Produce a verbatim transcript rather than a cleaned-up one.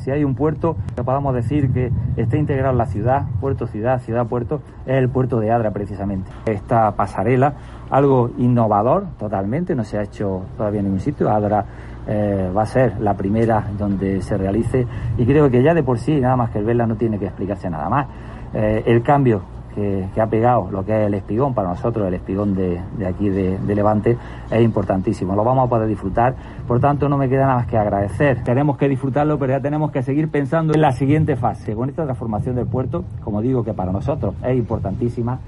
Si hay un puerto que podamos decir que está integrado en la ciudad, puerto-ciudad, ciudad-puerto, es el puerto de Adra precisamente. Esta pasarela, algo innovador totalmente, no se ha hecho todavía en ningún sitio. Adra eh, va a ser la primera donde se realice y creo que ya de por sí, nada más que el verla, no tiene que explicarse nada más. Eh, el cambio que, que ha pegado lo que es el espigón, para nosotros el espigón de, de aquí de, de Levante, es importantísimo, lo vamos a poder disfrutar, por tanto no me queda nada más que agradecer. Tenemos que disfrutarlo, pero ya tenemos que seguir pensando en la siguiente fase, con esta transformación del puerto, como digo, que para nosotros es importantísima.